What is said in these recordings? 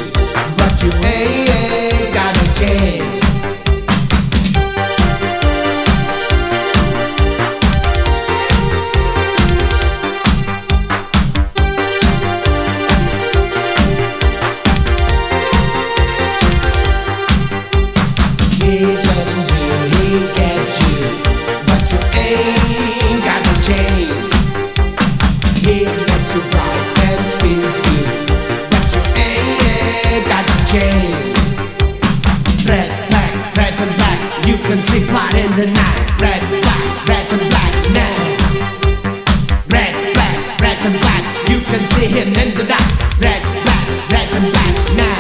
but you ain't got a chance. He threatens you, he gets you, but you ain't got a chance. He lets you right and spins you, but you ain't got a chance. Red, and black, you can see light in the night. Red, and black now. Red, and black, you can see him in the dark. Red, and black now.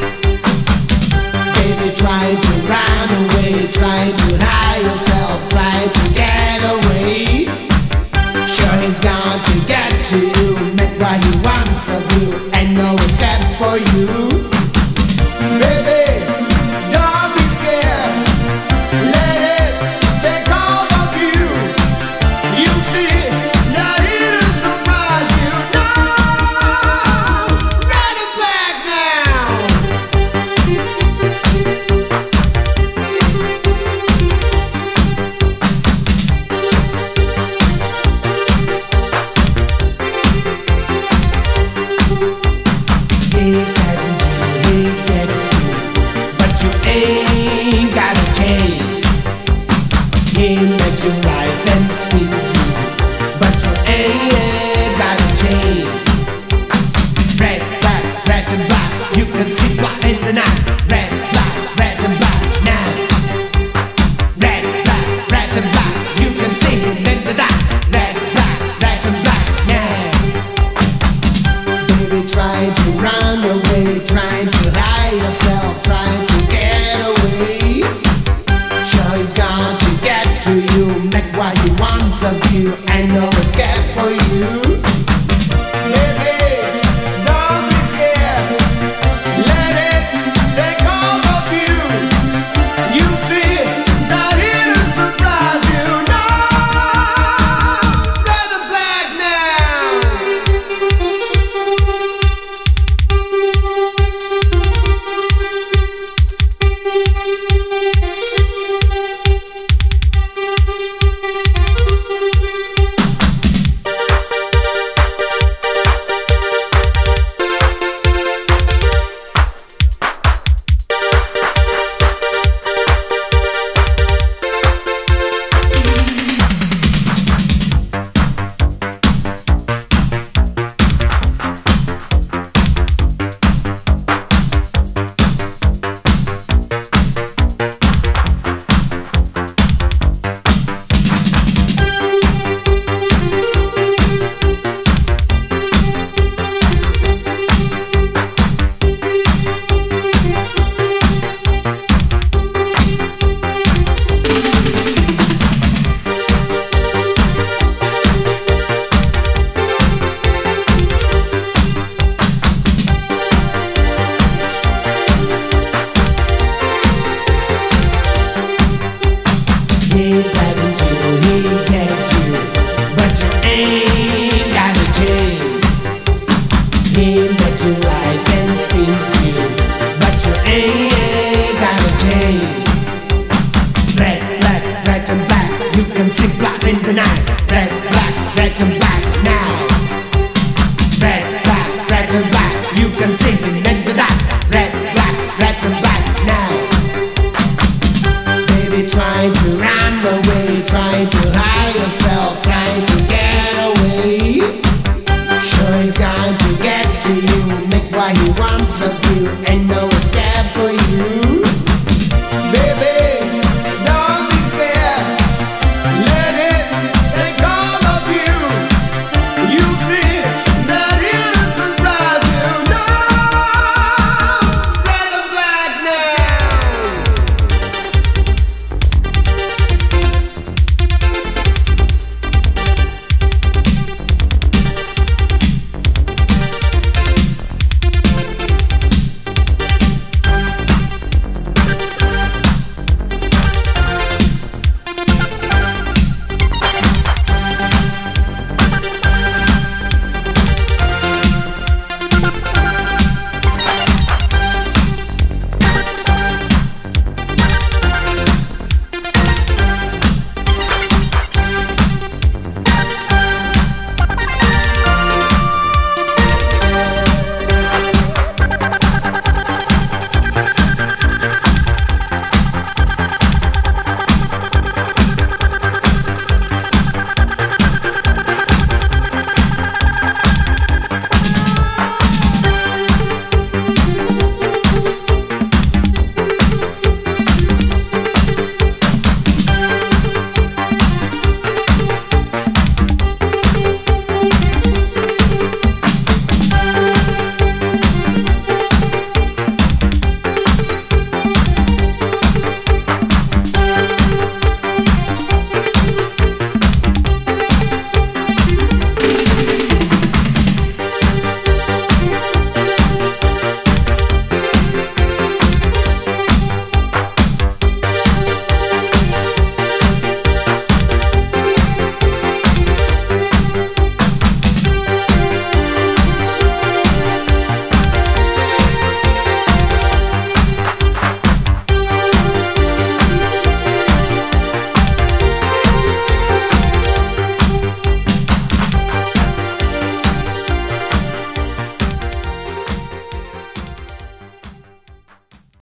Baby, try to run away, try to hide yourself, try to get away. Sure, he's going to get to you, make what he wants of you, and no escape for you. Baby, don't be scared, let it take hold of you. You see that it'll surprise you. No, red and black now. He gets you, but you ain't got a chance. He makes you right and spins you, but you ain't got a chance. Red, and black, you can see what in the night. Red, and black now. Red, and black, you can see him in the dark. Red, and black now. Baby, try to run away, trying to hide yourself, trying to get away. Sure, he's going to get to you, make what he wants of you, and no escape for you. Baby, don't be scared, let it take hold of you. You see that it'll surprise you. No, red and black He threatens you, he gets you, but you ain't got a chance. He makes you right and spins you, but you ain't